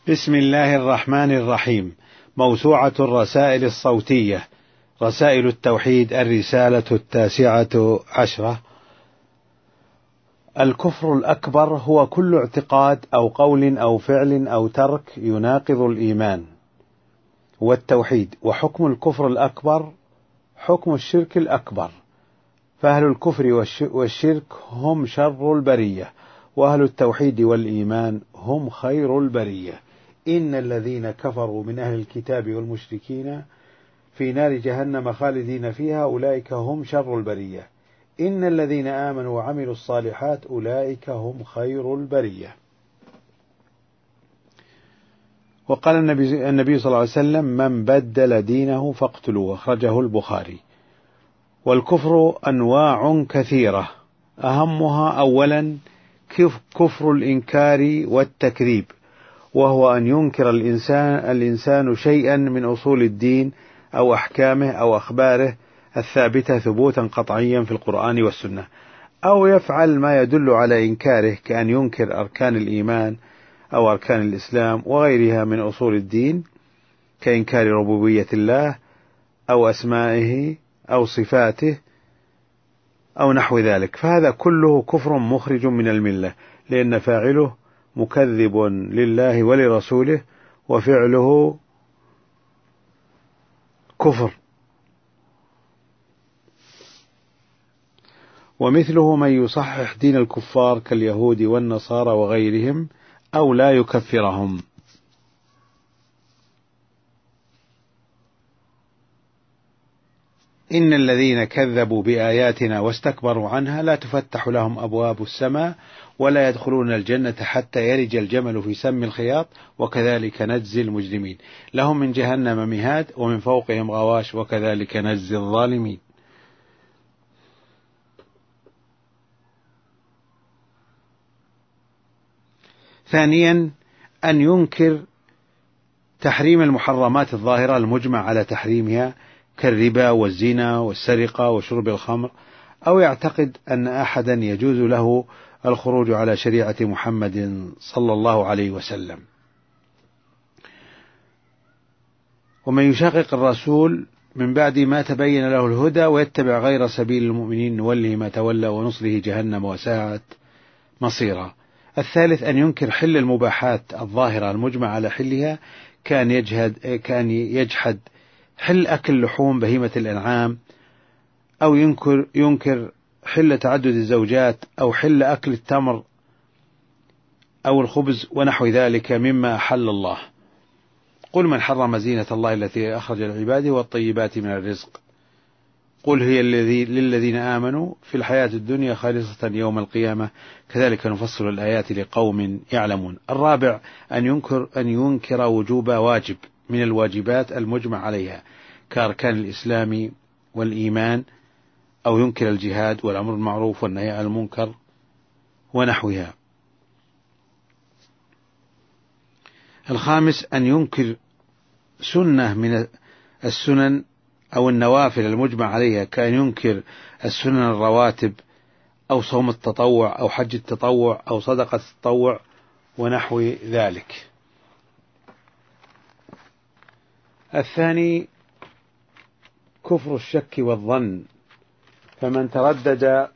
بسم الله الرحمن الرحيم. موسوعة الرسائل الصوتية، رسائل التوحيد، الرسالة 19. الكفر الأكبر هو كل اعتقاد أو قول أو فعل أو ترك يناقض الإيمان والتوحيد، وحكم الكفر الأكبر حكم الشرك الأكبر، فأهل الكفر والشرك هم شر البرية، وأهل التوحيد والإيمان هم خير البرية. إن الذين كفروا من أهل الكتاب والمشركين في نار جهنم خالدين فيها أولئك هم شر البرية. إن الذين آمنوا وعملوا الصالحات أولئك هم خير البرية. وقال النبي صلى الله عليه وسلم: من بدل دينه فاقتلوه، أخرجه البخاري. والكفر أنواع كثيرة، أهمها أولا كفر الإنكار والتكذيب، وهو أن ينكر الإنسان شيئا من أصول الدين أو أحكامه أو أخباره الثابتة ثبوتا قطعيا في القرآن والسنة، أو يفعل ما يدل على إنكاره، كأن ينكر أركان الإيمان أو أركان الإسلام وغيرها من أصول الدين، كإنكار ربوبية الله أو أسمائه أو صفاته أو نحو ذلك، فهذا كله كفر مخرج من الملة، لأن فاعله مكذب لله ولرسوله وفعله كفر. ومثله من يصحح دين الكفار كاليهود والنصارى وغيرهم أو لا يكفرهم. إن الذين كذبوا بآياتنا واستكبروا عنها لا تفتح لهم أبواب السماء ولا يدخلون الجنة حتى يلج الجمل في سم الخياط وكذلك نجزي المجرمين. لهم من جهنم مهاد ومن فوقهم غواش وكذلك نجزي الظالمين. ثانيا أن ينكر تحريم المحرمات الظاهرة المجمع على تحريمها كالربا والزنا والسرقة وشرب الخمر، أو يعتقد أن أحدا يجوز له الخروج على شريعة محمد صلى الله عليه وسلم. ومن يشاقق الرسول من بعد ما تبين له الهدى ويتبع غير سبيل المؤمنين نوله ما تولى ونصله جهنم وساءت مصيرا. الثالث أن ينكر حل المباحات الظاهرة المجمع على حلها، كان يجحد حل أكل لحوم بهيمة الأنعام، أو ينكر حل تعدد الزوجات، أو حل أكل التمر أو الخبز ونحو ذلك مما أحل الله. قل من حرم زينة الله التي أخرج لعباده والطيبات من الرزق، قل هي للذين آمنوا في الحياة الدنيا خالصة يوم القيامة كذلك نفصل الآيات لقوم يعلمون. الرابع أن ينكر وجوب واجب من الواجبات المجمع عليها كأركان الإسلام والإيمان، أو ينكر الجهاد والأمر بالمعروف والنهي عن المنكر ونحوها. الخامس أن ينكر سنة من السنن أو النوافل المجمع عليها، كأن ينكر السنن الرواتب أو صوم التطوع أو حج التطوع أو صدقة التطوع ونحو ذلك. الثاني كفر الشك والظن، فمن تردد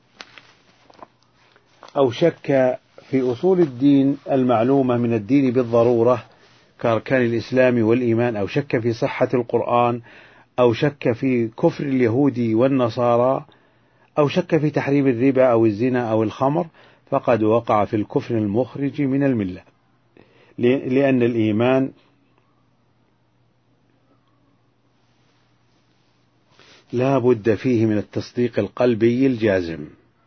أو شك في أصول الدين المعلومة من الدين بالضرورة كأركان الإسلام والإيمان، أو شك في صحة القرآن، أو شك في كفر اليهود والنصارى، أو شك في تحريم الربا أو الزنا أو الخمر، فقد وقع في الكفر المخرج من الملة، لأن الإيمان لا بد فيه من التصديق القلبي الجازم.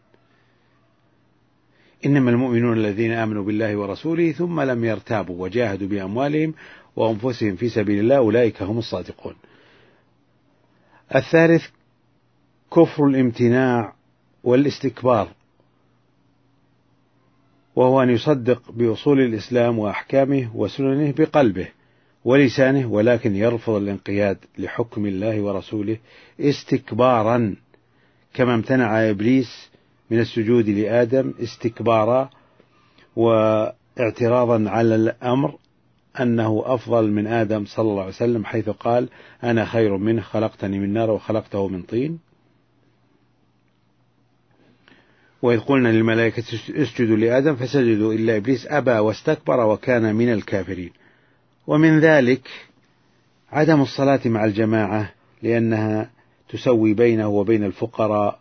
إنما المؤمنون الذين آمنوا بالله ورسوله ثم لم يرتابوا وجاهدوا بأموالهم وأنفسهم في سبيل الله أولئك هم الصادقون. الثالث كفر الامتناع والاستكبار، وهو أن يصدق بأصول الإسلام وأحكامه وسننه بقلبه ولسانه، ولكن يرفض الانقياد لحكم الله ورسوله استكبارا، كما امتنع إبليس من السجود لآدم استكبارا واعتراضا على الأمر أنه أفضل من آدم صلى الله عليه وسلم، حيث قال: أنا خير منه، خلقتني من نار وخلقته من طين. وإذ قلنا للملائكة اسجدوا لآدم فسجدوا إلا إبليس أبى واستكبر وكان من الكافرين. ومن ذلك عدم الصلاة مع الجماعة، لأنها تسوي بينه وبين الفقراء،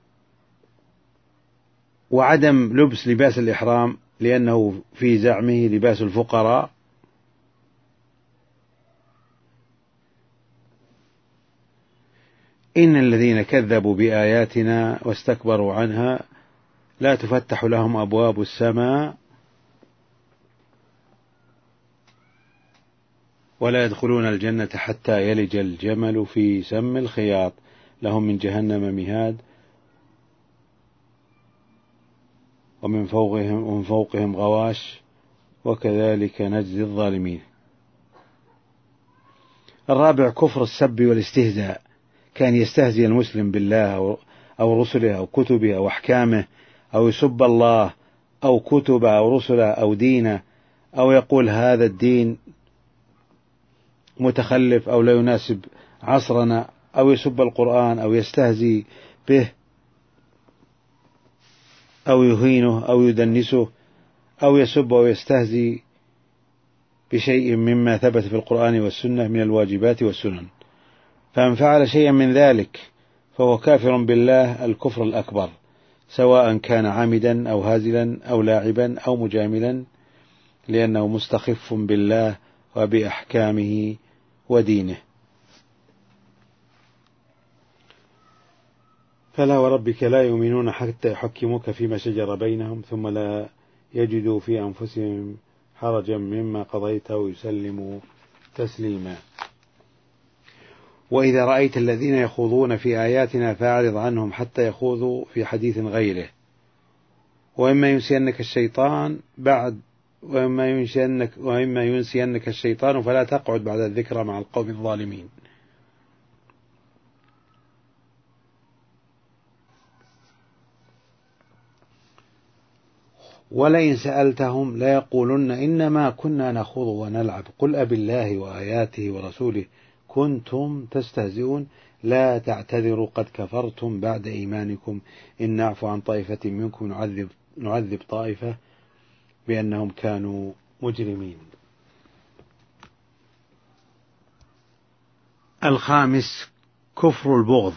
وعدم لبس لباس الإحرام، لأنه في زعمه لباس الفقراء. إن الذين كذبوا بآياتنا واستكبروا عنها لا تفتح لهم أبواب السماء ولا يدخلون الجنة حتى يلج الجمل في سم الخياط، لهم من جهنم مهاد ومن فوقهم غواش وكذلك نجزي الظالمين. الرابع كفر السب والاستهزاء، كان يستهزئ المسلم بالله أو رسله أو كتبه أو أحكامه، أو يسب الله أو كتبه أو رسله أو دينه، أو يقول هذا الدين متخلف أو لا يناسب عصرنا، أو يسب القرآن أو يستهزئ به أو يهينه أو يدنسه، أو يسب أو يستهزئ بشيء مما ثبت في القرآن والسنة من الواجبات والسنن. فمن فعل شيئا من ذلك فهو كافر بالله الكفر الأكبر، سواء كان عامدا أو هازلا أو لاعبا أو مجاملا، لأنه مستخف بالله وبأحكامه ودينه. فلا وربك لا يؤمنون حتى يحكموك فيما شجر بينهم ثم لا يجدوا في أنفسهم حرجا مما قضيت ويسلموا تسليما. وإذا رأيت الذين يخوضون في آياتنا فأعرض عنهم حتى يخوضوا في حديث غيره، وإما ينسينك الشيطان فلا تقعد بعد الذكرى مع القوم الظالمين. ولئن سألتهم ليقولن إنما كنا نخوض ونلعب قل أبالله وآياته ورسوله كنتم تستهزئون لا تعتذروا قد كفرتم بعد إيمانكم إن نعفو عن طائفة منكم نعذب طائفة بأنهم كانوا مجرمين. الخامس كفر البغض،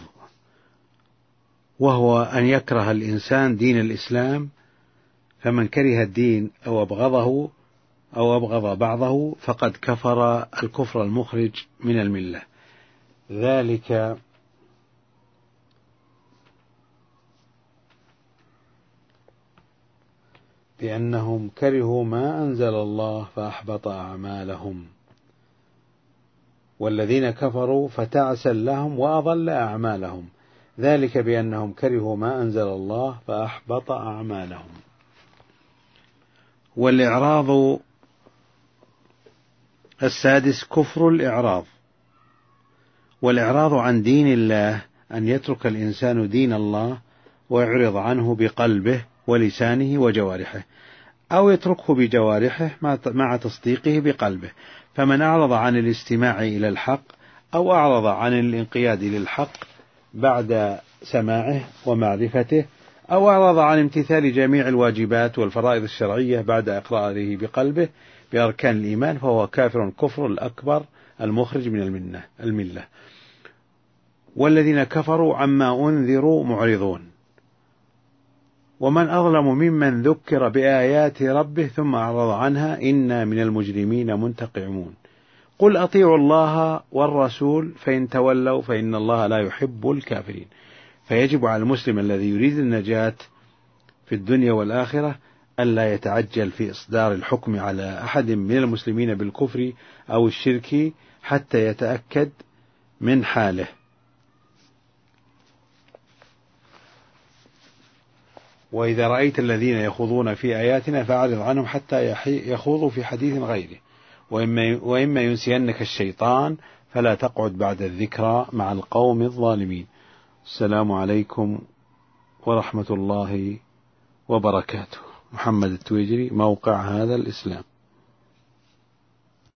وهو أن يكره الإنسان دين الإسلام، فمن كره الدين أو أبغضه أو أبغض بعضه فقد كفر الكفر المخرج من الملة، ذلك بأنهم كرهوا ما أنزل الله فأحبط أعمالهم، والذين كفروا فتعسا لهم وأضل أعمالهم، ذلك بأنهم كرهوا ما أنزل الله فأحبط أعمالهم. والإعراض السادس كفر الإعراض، والإعراض عن دين الله أن يترك الإنسان دين الله ويعرض عنه بقلبه ولسانه وجوارحه، أو يتركه بجوارحه مع تصديقه بقلبه. فمن أعرض عن الاستماع إلى الحق أو أعرض عن الانقياد للحق بعد سماعه ومعرفته، أو أعرض عن امتثال جميع الواجبات والفرائض الشرعية بعد إقراره بقلبه بأركان الإيمان، فهو كافر الكفر الأكبر المخرج من الملة. والذين كفروا عما أنذروا معرضون. ومن أظلم ممن ذكر بآيات ربه ثم أعرض عنها إنا من المجرمين منتقمون. قل أطيعوا الله والرسول فإن تولوا فإن الله لا يحب الكافرين. فيجب على المسلم الذي يريد النجاة في الدنيا والآخرة ألا يتعجل في إصدار الحكم على أحد من المسلمين بالكفر أو الشرك حتى يتأكد من حاله. وإذا رأيت الذين يخوضون في آياتنا فأعرض عنهم حتى يخوضوا في حديث غيره، وإما ينسينك الشيطان فلا تقعد بعد الذكرى مع القوم الظالمين. السلام عليكم ورحمة الله وبركاته. محمد التويجري، موقع هذا الإسلام.